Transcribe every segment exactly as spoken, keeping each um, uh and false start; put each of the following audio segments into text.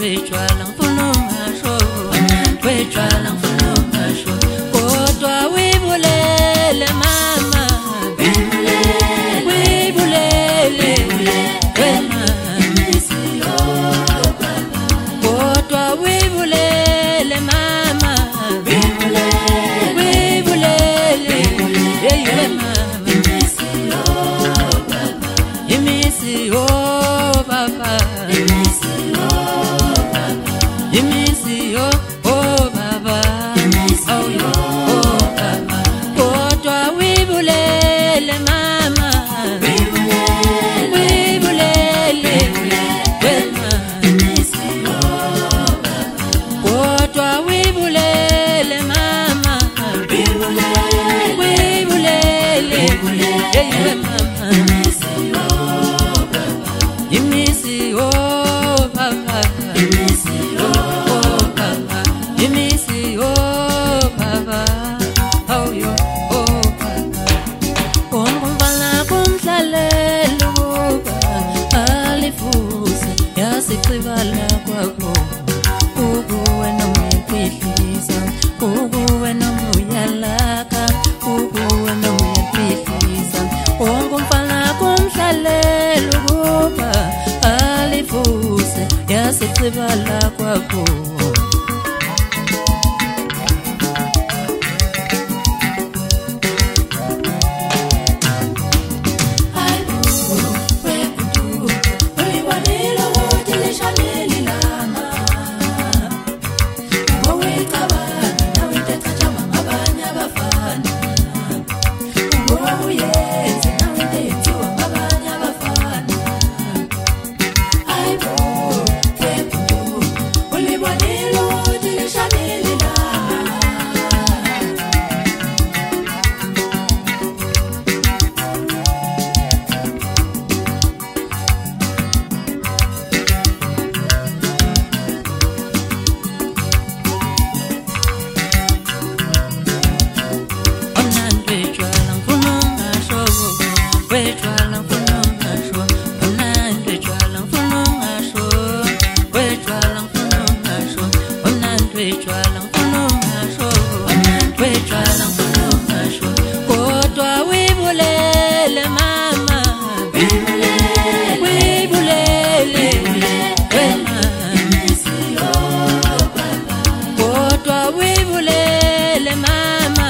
wetshwala ngifuna ungasho, wetshwala ngifuna ungasho, kodwa wibulele mama, wibulele, wibulele, wema, kodwa wibulele mama, wibulele, wibulele, hey wema, imisi oh baba, imisi oh baba, imisi oh oh baba, oh yo oh baba, kodwa wibulele mama, wibulele, wibulele, wema, imisi oh baba, kodwa wibulele mama, wibulele, wibulele, hey wema, imisi oh baba, imisi oh baba, imisi oh baba, oh yo oh baba, ongumfana kumdlalelo baba, alifuse yasicibala kwakho, ukuwe nomyiphihlisa, ukuwe nomuyalaka, ukuwe nomyiphihlisa, ongumfana kumdlalelo baba, alifuse yasicibala kwakho. Kodwa wibulele mama, wibulele, wibulele, wema, imisi oh baba, kodwa wibulele mama,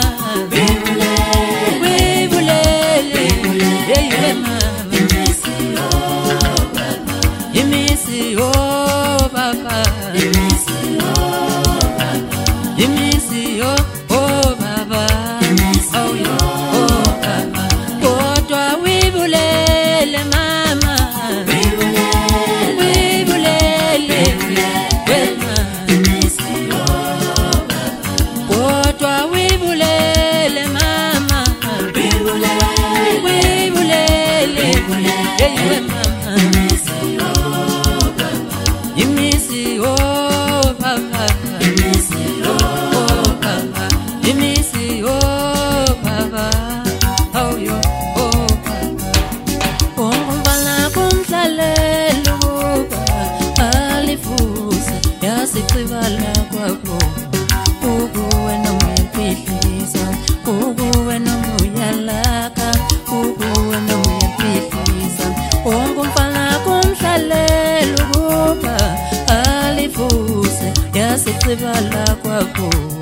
wibulele, wibulele, hey wema, imisi oh baba, imisi oh baba, imisi oh baba, imisi oh oh baba, oh yo oh baba, kodwa wibulele mama, wibulele, wibulele, wema, imisi oh baba, kodwa wibulele mama, wibulele, wibulele, hey wema, imisi oh baba, imisi oh baba, imisi oh baba, imisi oh baba, oh yo oh baba, ongumfana kumdlalelo baba, alifuse yasicibala kwakho, ukuwe nomyiphihlisa, ukuwe nomuyalaka, ukuwe nomyiphihlisa, ongumfana kumdlalelo baba, alifuse yasicibala kwakho.